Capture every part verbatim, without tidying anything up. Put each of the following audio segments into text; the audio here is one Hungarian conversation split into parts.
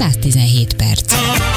száztizenhét perc.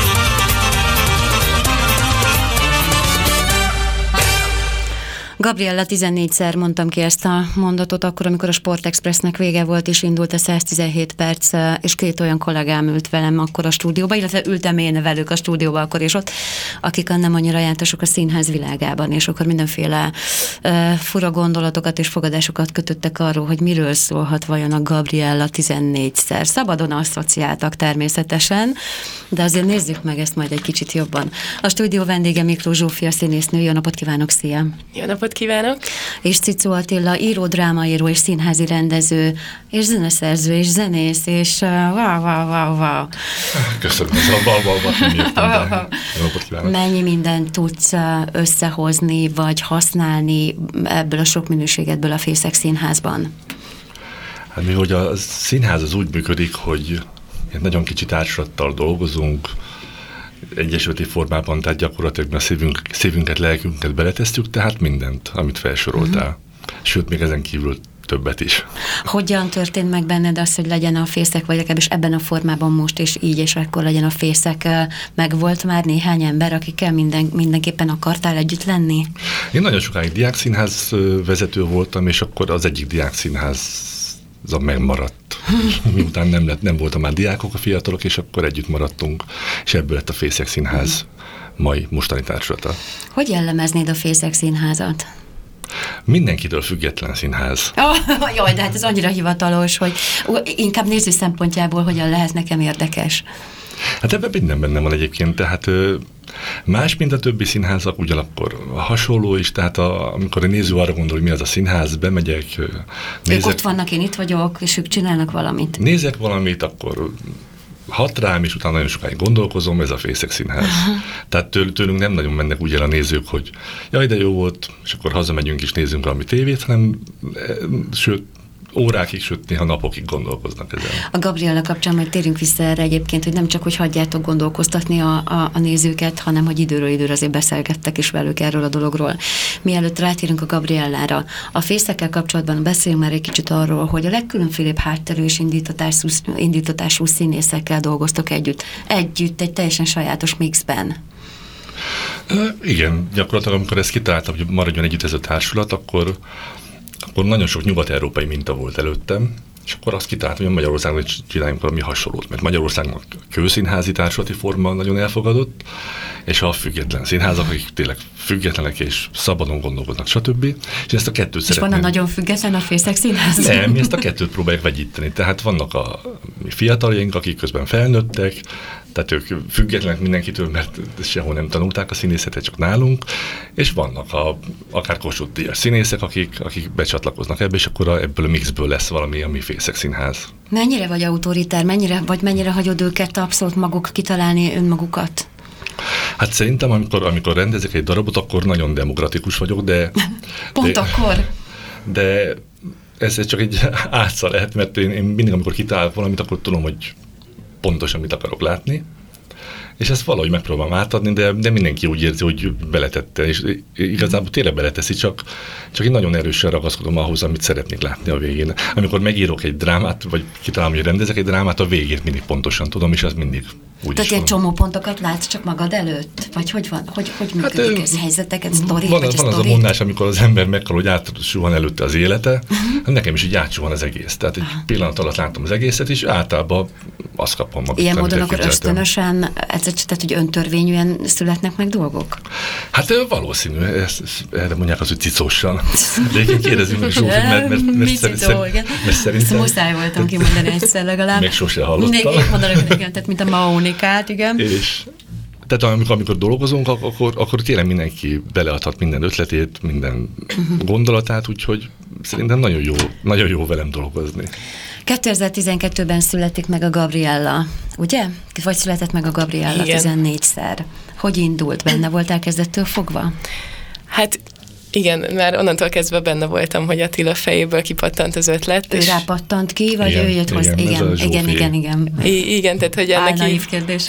Gabriella, tizennégyszer mondtam ki ezt a mondatot akkor, amikor a Sportexpressnek vége volt, és indult a száztizenhét perc, és két olyan kollégám ült velem akkor a stúdióba, illetve ültem én velük a stúdióba akkor és ott, akik nem annyira jártasok a színház világában, és akkor mindenféle uh, fura gondolatokat és fogadásokat kötöttek arról, hogy miről szólhat vajon a Gabriella tizennégyszer. Szabadon asszociáltak természetesen, de azért nézzük meg ezt majd egy kicsit jobban. A stúdió vendége Miklós Zsófia színésznő. Jó napot kívánok, szia! Jó napot kívánok! És Cicó Attila, író, drámaíró és színházi rendező, és zeneszerző, és zenész, és uh, wow, wow, wow, wow. Köszönöm, ez a balbalbat nem jöttem, de jó napot kívánok! Mennyi mindent tudsz összehozni, vagy használni ebből a sok minőségedből a Fészek Színházban? Hát mi, hogy a színház az úgy működik, hogy nagyon kicsi társulattal dolgozunk, egyesületi formában, tehát gyakorlatilag a szívünk, szívünket, lelkünket beletesztjük, tehát mindent, amit felsoroltál. Uh-huh. Sőt, még ezen kívül többet is. Hogyan történt meg benned az, hogy legyen a Fészek, vagy legalábbis ebben a formában most, és így, és akkor legyen a Fészek? Meg volt már néhány ember, akikkel minden, mindenképpen akartál együtt lenni? Én nagyon sokáig diákszínház vezető voltam, és akkor az egyik diákszínház megmaradt. Miután nem, lett, nem voltam már diákok, a fiatalok, és akkor együtt maradtunk, és ebből lett a Fészek Színház mai mostani társulata. Hogy jellemeznéd a Fészek Színházat? Mindenkitől független színház. Oh, jaj, de hát ez annyira hivatalos, hogy inkább néző szempontjából hogyan lehet nekem érdekes. Hát ebben minden benne van egyébként, tehát más, mint a többi színházak, ugyanakkor hasonló is, tehát a, amikor a néző arra gondol, hogy mi az a színház, bemegyek, nézek. Ők ott vannak, én itt vagyok, és ők csinálnak valamit. Nézek valamit, akkor hat rám, és utána nagyon sokáig gondolkozom, ez a Fészek Színház. Uh-huh. Tehát től, tőlünk nem nagyon mennek úgy el a nézők, hogy jaj, de jó volt, és akkor hazamegyünk és nézzünk valami tévét, hanem sőt, órákig, sőt, néha napokig gondolkoznak ezen. A Gabriella kapcsán majd térünk vissza erre egyébként, hogy nem csak, hogy hagyjátok gondolkoztatni a, a, a nézőket, hanem, hogy időről időre azért beszélgettek is velük erről a dologról. Mielőtt rátérünk a Gabriellára, a Fészekkel kapcsolatban beszéljünk már egy kicsit arról, hogy a legkülönfélébb hátterű és indítatású, indítatású színészekkel dolgoztok együtt. Együtt, egy teljesen sajátos mixben. Igen, gyakorlatilag amikor ezt kitaláltam, hogy maradjon együtt ez a társulat, akkor akkor nagyon sok nyugat-európai minta volt előttem, és akkor azt kitaláltam, hogy Magyarországon csináljunk valami hasonlót, mert Magyarországnak kőszínházi társulati forma nagyon elfogadott, és a független színházak, akik tényleg függetlenek és szabadon gondolkodnak, stb. És ezt a kettőt és szeretném. És van a nagyon független a Fészek Színház? Nem, mi ezt a kettőt próbáljuk vegyíteni. Tehát vannak a fiataljaink, akik közben felnőttek, tehát ők függetlenek mindenkitől, mert sehol nem tanulták a színészetet, csak nálunk, és vannak a, akár Kossuth Díjas színészek, akik, akik becsatlakoznak ebbe, és akkor a, ebből a mixből lesz valami, ami Fészek Színház. Mennyire vagy autoritár, mennyire, vagy mennyire hagyod őket abszolút maguk kitalálni önmagukat? Hát szerintem, amikor, amikor rendezek egy darabot, akkor nagyon demokratikus vagyok, de... Pont de, akkor? De ez csak egy átszal lehet, mert én, én mindig, amikor kitalálok valamit, akkor tudom, hogy pontosan mit akarok látni, és ezt valahogy megpróbálom átadni, de, de mindenki úgy érzi, hogy beletette, és igazából tényleg beleteszi, csak, csak én nagyon erősen ragaszkodom ahhoz, amit szeretnék látni a végén. Amikor megírok egy drámát, vagy kitalálom, hogy rendezek egy drámát, a végét mindig pontosan tudom, és az mindig úgy Tehát egy csomó pontokat látsz csak magad előtt? Vagy hogy van? Hogy, hogy működik hát, ez? Helyzeteket, sztori? Van, vagy van az a mondás, amikor az ember meghal, hogy átsuhan előtte az élete, uh-huh. nekem is így átsuhan az egész. Tehát egy uh-huh. pillanat alatt látom az egészet, és általában azt kapom magam. Ilyen módon akkor ösztönösen, ez, tehát hogy öntörvényűen születnek meg dolgok? Hát valószínű, ezt, erre mondják az, hogy cicósan. De egyébként kérdezzünk meg Zsófit, mert, mert, mert, Mi szer, cicó, igen. mert szerintem... Ezt muszáj voltam kimondani egyszer legalább. Még sose hallottam. Még én mondanak nekem, tehát mint a Maónikát, igen. És tehát amikor, amikor dolgozunk, akkor, akkor tényleg mindenki beleadhat minden ötletét, minden uh-huh. gondolatát, úgyhogy szerintem nagyon jó, nagyon jó velem dolgozni. kétezer-tizenkettőben születik meg a Gabriella, ugye? Vagy született meg a Gabriella tizennégyszer. Hogy indult? Benne voltál kezdettől fogva? Hát igen, már onnantól kezdve benne voltam, hogy Attila fejéből kipattant az ötlet. Ő és... rápattant ki, vagy igen, ő jött hozzá? Igen, igen, igen, igen, igen. I- igen, tehát hogy ennek Álnaív így... kérdés.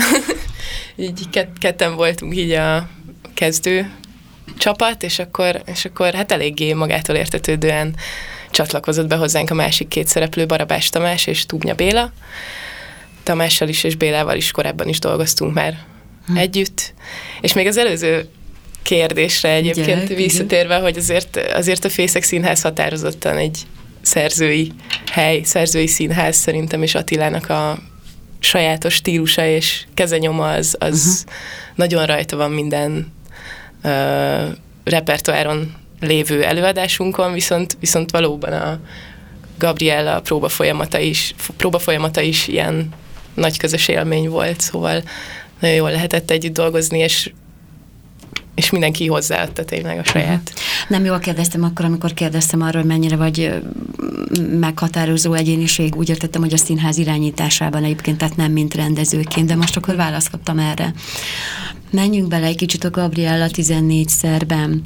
így kett- ketten voltunk így a kezdő csapat, és akkor, és akkor hát eléggé magától értetődően csatlakozott be hozzánk a másik két szereplő, Barabás Tamás és Túbnya Béla. Tamással is és Bélával is korábban is dolgoztunk már hm. együtt, és még az előző kérdésre egyébként Gyerek, visszatérve, igen. hogy azért, azért a Fészek Színház határozottan egy szerzői hely, szerzői színház szerintem, és Attilának a sajátos stílusa és kezenyoma az, az uh-huh. nagyon rajta van minden uh, repertoáron lévő előadásunkon, viszont, viszont valóban a Gabriella próba folyamata is, próba folyamata is ilyen nagy közös élmény volt, szóval nagyon jól lehetett együtt dolgozni, és és mindenki hozzáadta tényleg a saját. Nem jól kérdeztem akkor, amikor kérdeztem arról, hogy mennyire vagy meghatározó egyéniség, úgy értettem, hogy a színház irányításában egyébként, tehát nem mint rendezőként, de most akkor választ kaptam erre. Menjünk bele egy kicsit a Gabriella tizennégyszerben.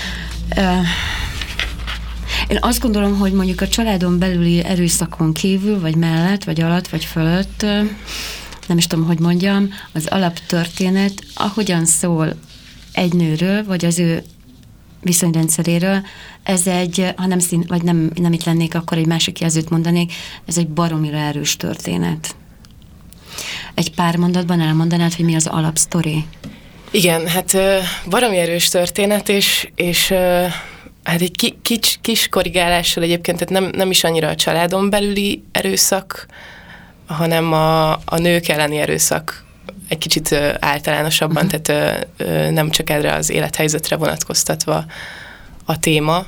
Én azt gondolom, hogy mondjuk a családon belüli erőszakon kívül, vagy mellett, vagy alatt, vagy fölött, nem is tudom, hogy mondjam, az alaptörténet, ahogyan szól egy nőről, vagy az ő viszonyrendszeréről, ez egy, ha nem szín, vagy nem, nem itt lennék, akkor egy másik jelzőt mondanék, ez egy baromira erős történet. Egy pár mondatban elmondanád, hogy mi az alapsztori? Igen, hát baromi erős történet, és, és hát egy ki, kis, kis korrigálással egyébként, tehát nem, nem is annyira a családon belüli erőszak, hanem a, a nők elleni erőszak egy kicsit általánosabban, uh-huh. tehát nem csak erre az élethelyzetre vonatkoztatva a téma.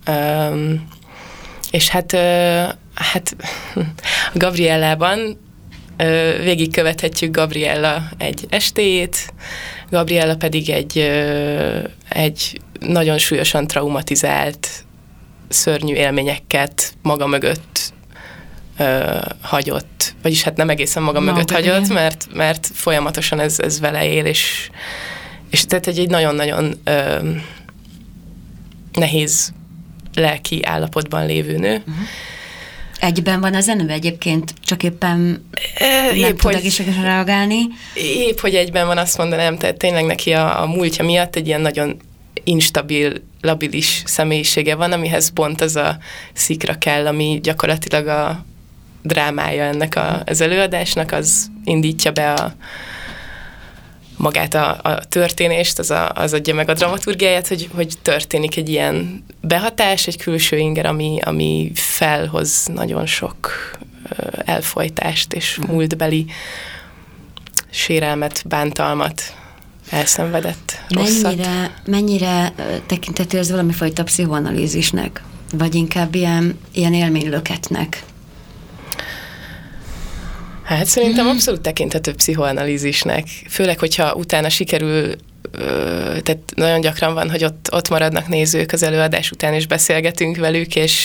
És hát, hát Gabriellában végigkövethetjük Gabriella egy estéjét, Gabriella pedig egy, egy nagyon súlyosan traumatizált, szörnyű élményeket maga mögött Uh, hagyott, vagyis hát nem egészen maga Maga mögött hagyott, mert, mert folyamatosan ez, ez vele él, és, és tehát egy, egy nagyon-nagyon uh, nehéz lelki állapotban lévő nő. Uh-huh. Egyben van a zenő egyébként, csak éppen e, nem tud egészségesen reagálni. Épp, hogy egyben van, azt mondanám, tehát tényleg neki a, a múltja miatt egy ilyen nagyon instabil, labilis személyisége van, amihez pont az a szikra kell, ami gyakorlatilag a drámája ennek a, az előadásnak, az indítja be a, magát a, a történést, az, a, az adja meg a dramaturgiáját, hogy, hogy történik egy ilyen behatás, egy külső inger, ami, ami felhoz nagyon sok elfojtást és múltbeli sérelmet, bántalmat, elszenvedett rosszat. Mennyire, mennyire tekintető ez valami fajta pszichoanalízisnek, vagy inkább ilyen, ilyen élménylöketnek? Hát szerintem abszolút tekinthető pszichoanalízisnek, főleg, hogyha utána sikerül, tehát nagyon gyakran van, hogy ott, ott maradnak nézők az előadás után, és beszélgetünk velük, és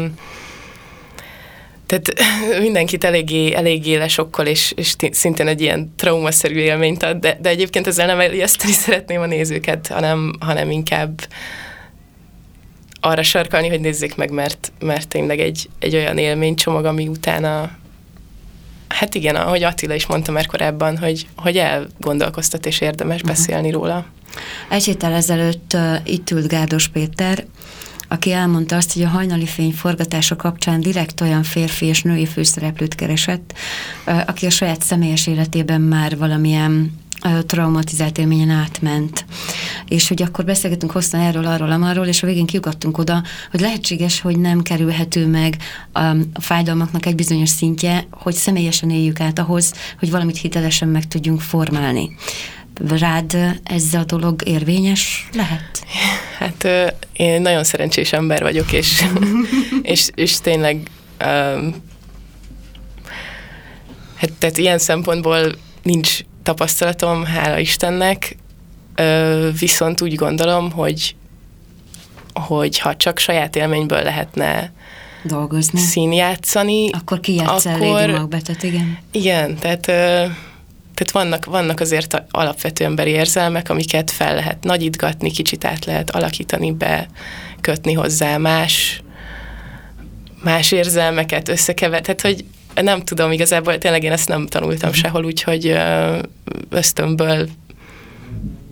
tehát mindenkit eléggé, eléggé lesokkol, és, és szintén egy ilyen traumaszerű élményt ad, de, de egyébként ezzel nem elijeszteni szeretném a nézőket, hanem, hanem inkább arra sarkalni, hogy nézzék meg, mert, mert tényleg egy, egy olyan élménycsomag, ami utána, hát igen, ahogy Attila is mondta már korábban, hogy, hogy elgondolkoztat és érdemes uh-huh. beszélni róla. Egy héttel ezelőtt uh, itt ült Gárdos Péter, aki elmondta azt, hogy a Hajnali fény forgatása kapcsán direkt olyan férfi és női főszereplőt keresett, uh, aki a saját személyes életében már valamilyen uh, traumatizált élményen átment. És hogy akkor beszélgetünk hosszan erről, arról, amarról, és a végén kiugattunk oda, hogy lehetséges, hogy nem kerülhető meg a, a fájdalmaknak egy bizonyos szintje, hogy személyesen éljük át ahhoz, hogy valamit hitelesen meg tudjunk formálni. Rád ez a dolog érvényes lehet? Hát én nagyon szerencsés ember vagyok, és, és, és tényleg um, hát, tehát ilyen szempontból nincs tapasztalatom, hála Istennek, uh, viszont úgy gondolom, hogy, hogy ha csak saját élményből lehetne dolgozni, színjátszani, akkor kijátszál Lady Macbethet, igen. Igen, tehát uh, Tehát vannak, vannak azért alapvető emberi érzelmek, amiket fel lehet nagyítgatni, kicsit át lehet alakítani, bekötni hozzá más, más érzelmeket összekever. Tehát, hogy nem tudom, igazából tényleg én ezt nem tanultam sehol, úgyhogy ösztönből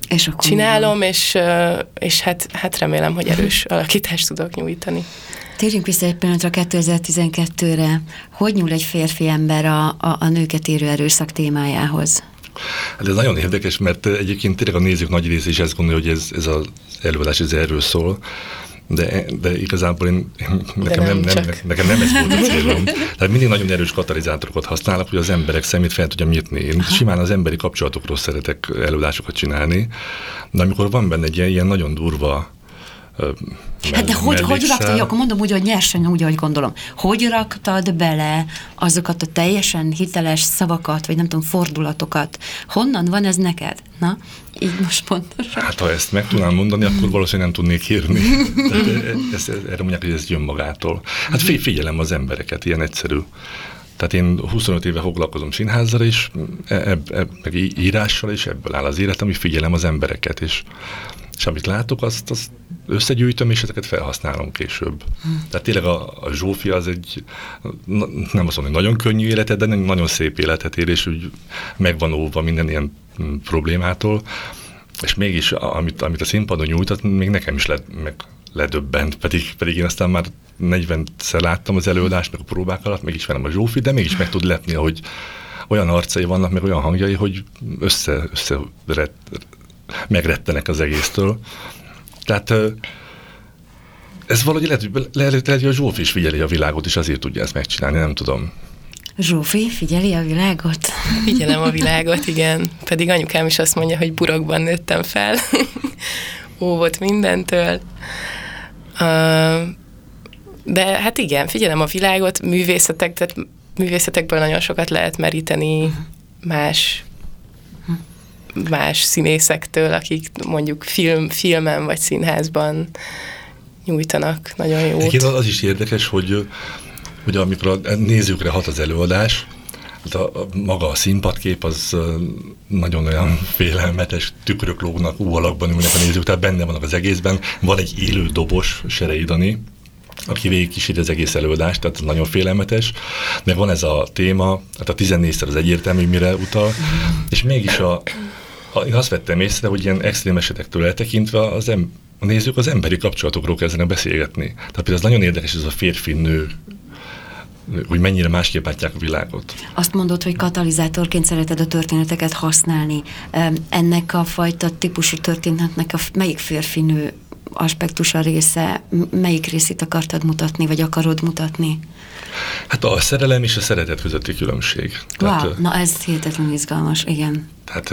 és csinálom, és, és hát, hát remélem, hogy erős alakítást tudok nyújtani. Térjünk vissza egy pillanatra kétezer-tizenkettőre. Hogy nyúl egy férfi ember a, a, a nőket érő erőszak témájához? Hát ez nagyon érdekes, mert egyébként tényleg a nézők nagy része is ezt gondolja, hogy ez, ez az előadás ez erről szól, de, de igazából én, nekem, nem, nem, nem, nekem nem ez volt a célom. Tehát mindig nagyon erős katalizátorokat használok, hogy az emberek szemét fel tudjam nyitni. Én Aha. simán az emberi kapcsolatokról szeretek előadásokat csinálni, de amikor van benne egy ilyen, ilyen nagyon durva Hát de hogy, hogy raktad, akkor mondom úgy, hogy nyersen úgy, ahogy gondolom. Hogy raktad bele azokat a teljesen hiteles szavakat, vagy nem tudom, fordulatokat? Honnan van ez neked? Na, így most pontosan. Hát ha ezt meg tudnám mondani, akkor valószínűleg nem tudnék írni. ez, ez, erre mondják, hogy ez jön magától. Hát figyelem az embereket, ilyen egyszerű. Tehát én huszonöt éve foglalkozom színházzal, és ebb, ebb, meg írással, és ebből áll az életem, hogy figyelem az embereket, és És amit látok, azt, azt összegyűjtöm, és ezeket felhasználom később. Hmm. Tehát tényleg a, a Zsófia az egy, nem azt mondom, hogy nagyon könnyű életet, de nagyon szép életet ér, és úgy megvan óvva minden ilyen problémától. És mégis, amit, amit a színpadon nyújtott, még nekem is led, meg ledöbbent, pedig, pedig én aztán már negyvenszer láttam az előadást, meg a próbák alatt, meg ismerem a Zsófi, de mégis meg tud lepni, hogy olyan arcai vannak, meg olyan hangjai, hogy össze, össze red, megrettenek az egésztől. Tehát ez valahogy lehet, hogy, lehet, hogy a Zsófi is figyeli a világot, és azért tudja ezt megcsinálni, nem tudom. Zsófi, figyeli a világot? Figyelem a világot, igen. Pedig anyukám is azt mondja, hogy burokban nőttem fel. Óvott mindentől. De hát igen, figyelem a világot, művészetek, tehát művészetekből nagyon sokat lehet meríteni más más színészektől, akik mondjuk film, filmen vagy színházban nyújtanak nagyon jót. Egyébként az is érdekes, hogy, hogy amikor a nézőkre hat az előadás, a, a, maga a színpadkép az nagyon olyan félelmetes, tükrök lógnak, úvalakban ülnek a nézők, tehát benne vannak az egészben. Van egy élő dobos, Serei Dani, aki végig kíséri az egész előadást, tehát ez nagyon félelmetes, meg van ez a téma, hát a tizennégyszer az egyértelmű, mire utal, és mégis a én azt vettem észre, hogy ilyen extrém esetektől eltekintve az em- a nézők az emberi kapcsolatokról kezdenek beszélgetni. Tehát például ez nagyon érdekes, ez a férfi-nő, hogy mennyire másképp látják a világot. Azt mondod, hogy katalizátorként szereted a történeteket használni. Ennek a fajta típusú történetnek a melyik férfi-nő aspektusa része, melyik részét akartad mutatni, vagy akarod mutatni? Hát a szerelem és a szeretet közötti különbség. Wow, tehát, na ez hihetetlenül izgalmas, igen. Tehát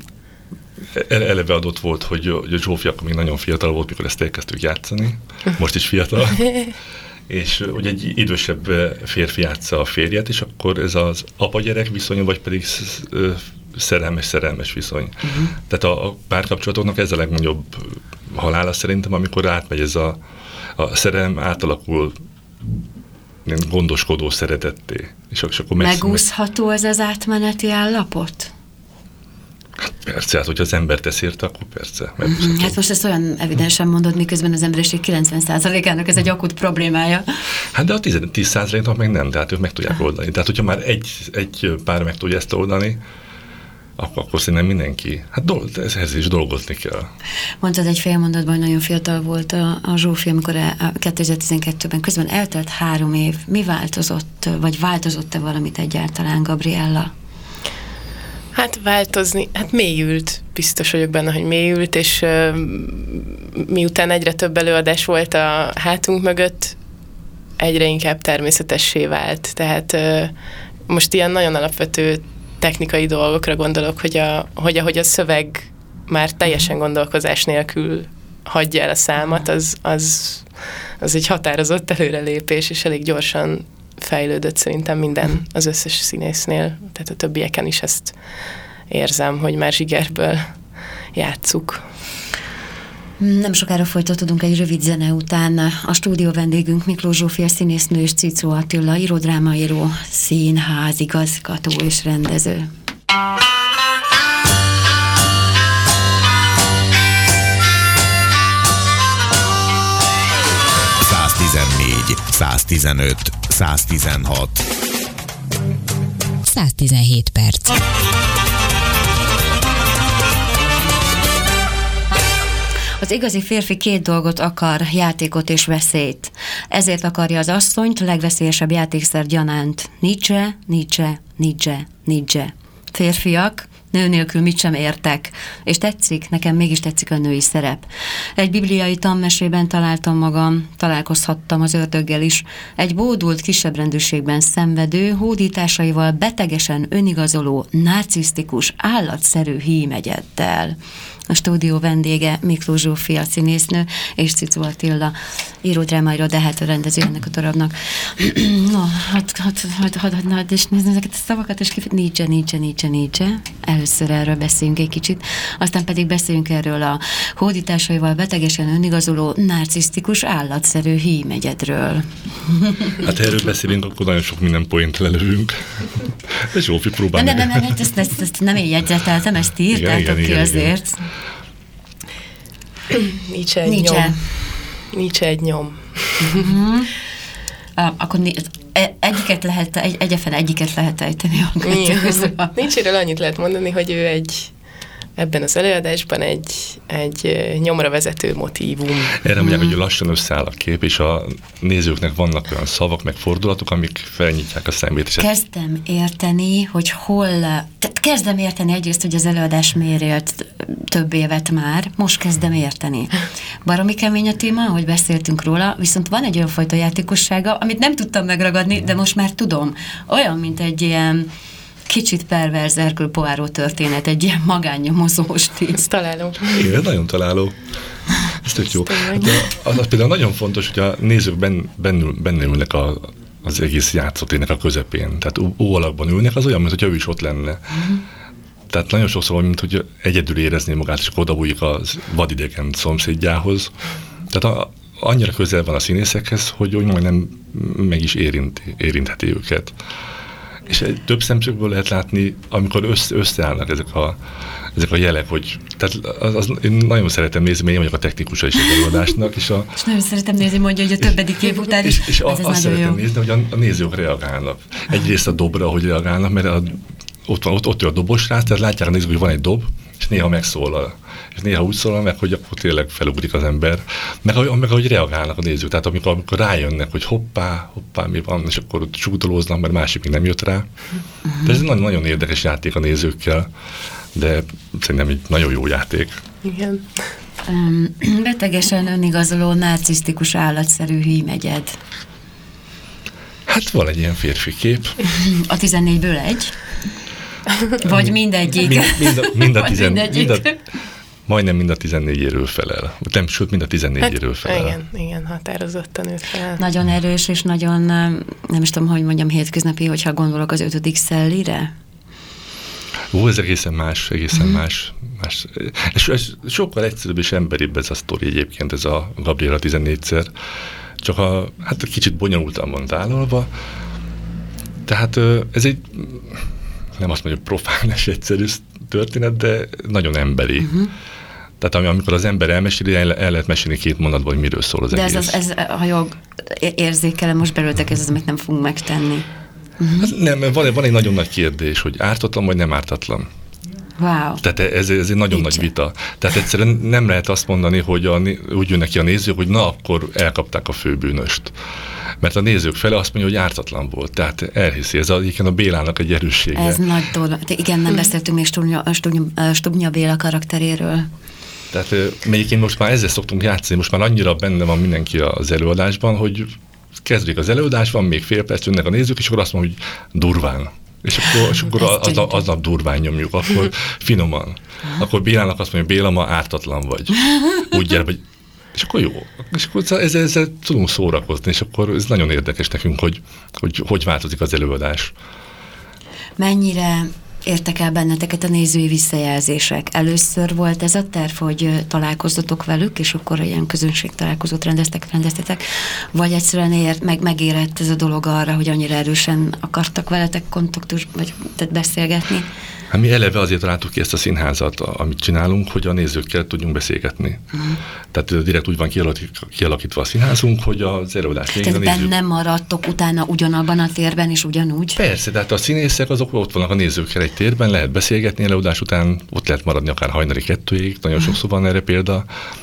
eleve adott volt, hogy a Zsófi akkor még nagyon fiatal volt, mikor ezt elkezdtük játszani. Most is fiatal. És hogy egy idősebb férfi játsza a férjet, és akkor ez az apa-gyerek viszony, vagy pedig szerelmes-szerelmes viszony. Uh-huh. Tehát a, a párkapcsolatoknak ez a legnagyobb halála szerintem, amikor átmegy ez a, a szerelem, átalakul gondoskodó szeretetté. És akkor megúszható ez az átmeneti állapot? Hát persze, hát hogyha az ember tesz érte, akkor persze. Mm-hmm. Hát most ezt olyan evidensen mondod, miközben az emberiség kilencven százalékának ez egy akut problémája. Hát de a tíz százaléknak meg nem, tehát ők meg tudják oldani. Tehát hogyha már egy, egy pár meg tudja ezt oldani, akkor, akkor szerintem mindenki. Hát dol- ehhez is dolgozni kell. Mondtad egy fél mondatban, hogy nagyon fiatal volt a, a Zsófi, amikor a kétezer-tizenkettőben közben eltelt három év. Mi változott, vagy változott-e valamit egyáltalán, Gabriella? Hát változni, hát mélyült, biztos vagyok benne, hogy mélyült, és uh, miután egyre több előadás volt a hátunk mögött, egyre inkább természetessé vált. Tehát uh, most ilyen nagyon alapvető technikai dolgokra gondolok, hogy, a, hogy ahogy a szöveg már teljesen gondolkozás nélkül hagyja el a számat, az, az, az egy határozott előrelépés, és elég gyorsan fejlődött szerintem minden, az összes színésznél, tehát a többieken is ezt érzem, hogy már zsigerből játsszuk. Nem sokára folytatódunk egy rövid zene után. A stúdió vendégünk Miklós Zsófia színésznő és Cicó Attila irodrámaíró, színházigazgató és rendező. száztizennégy, száztizenöt, száztizenhat. száztizenhét perc. Az igazi férfi két dolgot akar, játékot és veszélyt. Ezért akarja az asszonyt, legveszélyesebb játékszer gyanánt. Nietzsche, Nietzsche, Nietzsche, Nietzsche. Férfiak, nő nélkül mit sem értek. És tetszik, nekem mégis tetszik a női szerep. Egy bibliai tanmesében találtam magam, találkozhattam az ördöggel is. Egy bódult, kisebbrendűségben szenvedő, hódításaival betegesen önigazoló, narcisztikus, állatszerű hímegyeddel. A stúdió vendége Miklós Zsófia színésznő és Cicó Attila íródrámaíró, de hát a rendező ennek a darabnak. No, hát, hát, hát, hát, hát, és nézd ezeket a szavakat, és kifejt, Nietzsche, Nietzsche, Nietzsche, Nietzsche. Először erről beszéljünk egy kicsit, aztán pedig beszéljünk erről a hódításaival betegesen önigazoló, narcisztikus, állatszerű hímegyedről. Hát erről beszélünk, akkor nagyon sok minden point lelövünk. De Zsófi próbál. Nem, nem, nem, nem, ezt, ezt, ezt nem én jegyzeteltem, ezt írtátok ki azért. Nietzsche egy Nietzsche. nyom. Nietzsche egy nyom. Uh-huh. Uh, akkor egyiket lehet, egy, egyetlen egyiket lehet ejteni. Nietzschéről annyit lehet mondani, hogy ő egy ebben az előadásban egy, egy nyomra vezető motívum. Erre mondják, mm. hogy lassan összeáll a kép, és a nézőknek vannak olyan szavak, meg fordulatok, amik felnyitják a szemét. És kezdem érteni, hogy hol... Tehát kezdem érteni egyrészt, hogy az előadás miért élt több évet már, most kezdem érteni. Baromi kemény a téma, ahogy beszéltünk róla, viszont van egy olyan fajta játékossága, amit nem tudtam megragadni, de most már tudom. Olyan, mint egy ilyen kicsit perverz Hercule Poirot történet, egy ilyen magánnyomozó stíl. Ez találó. Igen, nagyon találó. Ez tök jó. De az, az például nagyon fontos, hogy a nézők ben, bennül, benne ülnek a, az egész játszotének a közepén. Tehát ó alakban ülnek, az olyan, mintha ő is ott lenne. Uh-huh. Tehát nagyon sokszor van, mint hogy egyedül érezné magát, és odabújik a vadidegen szomszédjához. Tehát a, annyira közel van a színészekhez, hogy úgy majdnem meg is érinti, érintheti őket. És több szemszögből lehet látni, amikor össze, összeállnak ezek a, ezek a jelek, hogy tehát az, az, én nagyon szeretem nézni, mert én vagyok a technikusa is az előadásnak. És, a, és nagyon szeretem nézni, mondja, hogy a többedik év után is. És, és ez a, azt szeretem jó. nézni, hogy a, a nézők reagálnak. Egyrészt a dobra, hogy reagálnak, mert a, ott van ott, ott a dobos rá, tehát látják a nézők, hogy van egy dob, és néha megszólal. És néha úgy szólal meg, hogy akkor tényleg felugrik az ember. Meg, meg ahogy reagálnak a nézők. Tehát amikor, amikor rájönnek, hogy hoppá, hoppá, mi van, és akkor ott csúdolóznak, mert másik még nem jött rá. De ez egy nagyon, nagyon érdekes játék a nézőkkel, de szerintem egy nagyon jó játék. Igen. Um, betegesen önigazoló, narcisztikus, állatszerű hímegyed. Hát van egy ilyen férfi kép. A tizennégyből egy? Vagy mindegyik? Mind, mind, a, mind, a tizen, mind a, majdnem mind a tizennégyéről felel. Nem, sőt, mind a tizennégyéről felel. Hát, igen, igen, határozottan ő felel. Nagyon erős, és nagyon, nem is tudom, hogy mondjam, hétköznapi, hogyha gondolok az ötödik szellire. Ó, ez egészen más, egészen mm. más. más. És ez sokkal egyszerűbb és emberibb ez a sztori egyébként, ez a Gabriela tizennégyszer. Csak a, hát kicsit bonyolultan van tálalva. Tehát ez egy, nem azt mondjuk profán és egyszerű történet, de nagyon emberi. Uh-huh. Tehát amikor az ember elmeséli, el, el lehet mesélni két mondatban, hogy miről szól az de egész. De ez, ez, ha jól érzékelem, most belőletek ez az, amit nem fogunk megtenni. Uh-huh. Hát nem, van, van egy nagyon nagy kérdés, hogy ártatlan vagy nem ártatlan. Wow. Tehát ez, ez egy nagyon Nincs. nagy vita. Tehát egyszerűen nem lehet azt mondani, hogy a, úgy jönnek ki a nézők, hogy na, akkor elkapták a főbűnöst. Mert a nézők fele azt mondja, hogy ártatlan volt. Tehát elhiszi. Ez a, a Bélának egy erőssége. Ez nagy dolog. Igen, nem beszéltünk még Stubnya, Stubnya, Stubnya Béla karakteréről. Tehát melyikén most már ezzel szoktunk játszani, most már annyira benne van mindenki az előadásban, hogy kezdődik az előadás, van még fél perc, jönnek a nézők, és akkor azt mondja, hogy durván. És akkor, és akkor aznap, aznap durván nyomjuk, akkor finoman. Akkor Bélának azt mondja, Béla, ma ártatlan vagy. Úgy gyere, vagy. És akkor jó. És akkor ezzel, ezzel tudunk szórakozni, és akkor ez nagyon érdekes nekünk, hogy hogy, hogy változik az előadás. Mennyire értek el benneteket a nézői visszajelzések? Először volt ez a terv, hogy találkozzatok velük, és akkor ilyen közönség találkozót rendeztek, rendeztetek, vagy egyszerűen ért, meg, megérett ez a dolog arra, hogy annyira erősen akartak veletek kontaktus, vagy tehát beszélgetni? Hát mi eleve azért találtuk ki ezt a színházat, amit csinálunk, hogy a nézőkkel tudjunk beszélgetni. Uh-huh. Tehát direkt úgy van kialakítva a színházunk, hogy az előadás Tehát nézők... benne maradtok utána ugyanabban a térben is ugyanúgy? Persze, tehát a színészek azok ott vannak a nézőkkel egy térben, lehet beszélgetni előadás után, ott lehet maradni akár hajnali kettőig, nagyon uh-huh. sokszor van erre példa,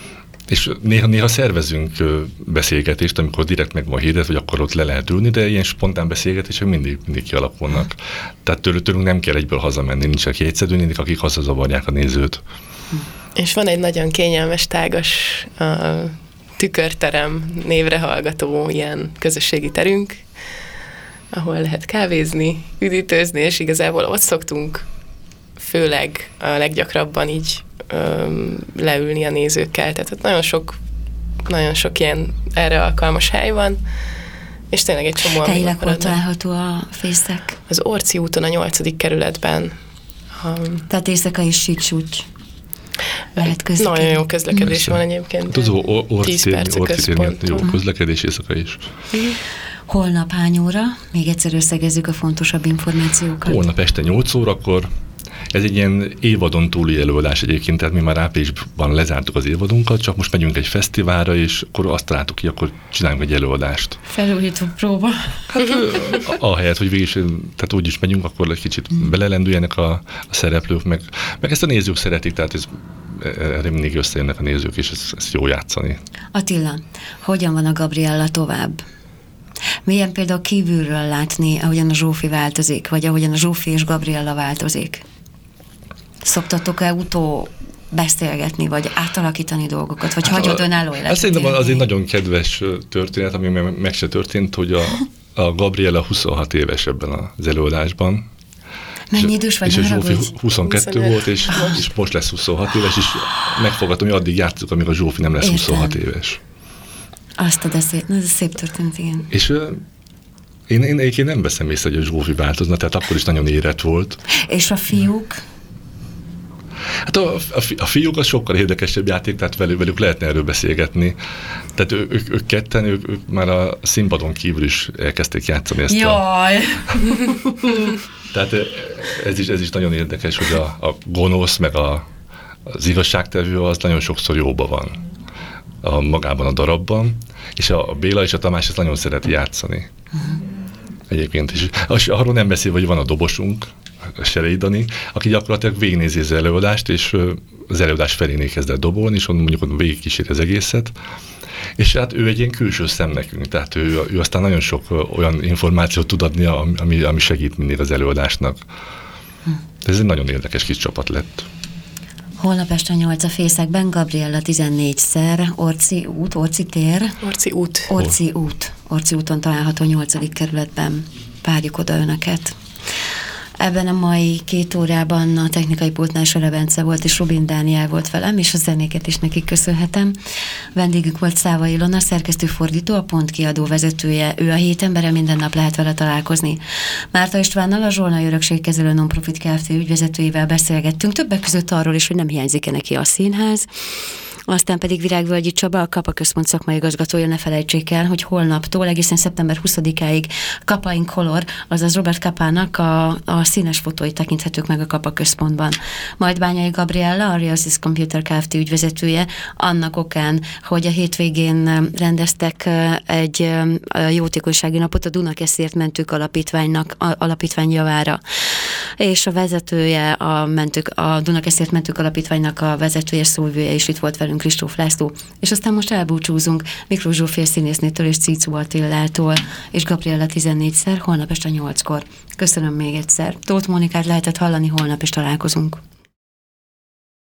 és néha, néha szervezünk beszélgetést, amikor direkt meg van hirdet, vagy akkor ott le lehet ülni, de ilyen spontán beszélgetések mindig, mindig kialakulnak. Tehát tőlük, tőlünk nem kell egyből hazamenni, nincsenek jegyszedőnénik, akik hazazavarják a nézőt. És van egy nagyon kényelmes, tágas uh, tükörterem névre hallgató ilyen közösségi terünk, ahol lehet kávézni, üdítőzni, és igazából ott szoktunk főleg a leggyakrabban így öm, leülni a nézőkkel. Tehát ott nagyon sok, nagyon sok ilyen erre alkalmas hely van, és tényleg egy csomó... Helyileg hol található a fészek? Az Orci úton a nyolcadik kerületben. Um, Tehát éjszaka is síksúcs. Lehet közlekedni. Nagyon jó közlekedés van egyébként. Az Orci tér jó közlekedés éjszaka is. Holnap hány óra? Még egyszer összegezzük a fontosabb információkat. Holnap este nyolc órakor. Ez egy ilyen évadon túli előadás egyébként, tehát mi már áprilisban lezártuk az évadunkat, csak most megyünk egy fesztiválra, és akkor azt találtuk ki, akkor csináljunk egy előadást. Felújító próba. Hát ahelyett, hogy végig, tehát úgy is megyünk, akkor egy kicsit belelendüljenek a, a szereplők, meg, meg ezt a nézők szeretik, tehát ez, erre mindig összejönnek a nézők, és ezt, ezt jó játszani. Attila, hogyan van a Gabriella tovább? Milyen például kívülről látni, ahogyan a Zsófi változik, vagy ahogyan a Zsófi és Gabriella változik? Szoktatok-e utó beszélgetni, vagy átalakítani dolgokat, vagy hát hagyod önálló életet? Szerintem az egy nagyon kedves történet, ami meg se történt, hogy a, a Gabriella huszonhat éves ebben az előadásban. Mennyi idős vagy? És a Zsófi huszonkettő volt, és, és most lesz huszonhat éves, és megfogadtam, hogy addig játszunk, amíg a Zsófi nem lesz Értem. huszonhat éves. Azt a szép, ez a szép történet, igen. És uh, én, én egyébként nem veszem észre, hogy a Zsófi változna, tehát akkor is nagyon érett volt. És a fiúk? Hát a, a, a fiúk az sokkal érdekesebb játék, tehát velük, velük lehetne erről beszélgetni. Tehát ő, ők, ők ketten, ők, ők már a színpadon kívül is elkezdték játszani ezt. Jaj! A... Tehát ez is, ez is nagyon érdekes, hogy a, a gonosz, meg a, az igazságtevő az nagyon sokszor jóban van a, magában a darabban, és a, a Béla és a Tamás ezt nagyon szereti játszani. Uh-huh. Egyébként is. És arról nem beszél, hogy van a dobosunk, a Serei Dani, aki gyakorlatilag végignézi az előadást, és az előadás felénél kezdett dobolni, és onnan mondjuk végigkíséri az egészet. És hát ő egy ilyen külső szem nekünk, tehát ő, ő aztán nagyon sok olyan információt tud adni, ami, ami segít mindig az előadásnak. Hm. Ez egy nagyon érdekes kis csapat lett. Holnap este nyolc a Fészekben, Gabriella tizennégyszer, Orci út, Orci tér. Orci út. Orci út. Orci úton található nyolcadik kerületben. Várjuk oda önöket. Ebben a mai két órában a technikai pultnál Sele Bence volt, és Rubin Dániel volt velem, és a zenéket is nekik köszönhetem. Vendégük volt Száva Ilona, szerkesztőfordító, a Pont kiadó vezetője. Ő a hét embere, minden nap lehet vele találkozni. Márta Istvánnal, a Zsolnai Örökségkezelő Nonprofit Kft. Ügyvezetőjével beszélgettünk, többek között arról is, hogy nem hiányzik-e neki a színház. Aztán pedig Virágvölgyi Csaba, a Kapa Központ szakmai igazgatója, ne felejtsék el, hogy holnaptól egészen szeptember huszadikáig Kapa in Color, azaz Robert Kapának a, a színes fotói tekinthetők meg a Kapa Központban. Majd Bányai Gabriella, a Realsys Computer Kft. Ügyvezetője, annak okán, hogy a hétvégén rendeztek egy jótékonysági napot a Dunakeszért Mentők Alapítványnak, alapítvány javára. És a vezetője, a, mentők, a Dunakeszért Mentők Alapítványnak a vezetője, szóvivője is itt volt velünk, Kristóf László. És aztán most elbúcsúzunk Miklós Zsófia színésznétől és Cicú Attillától, és Gabriella tizennégyszer, holnap este nyolckor. Köszönöm még egyszer. Tóth Mónikát lehetett hallani, holnap is találkozunk.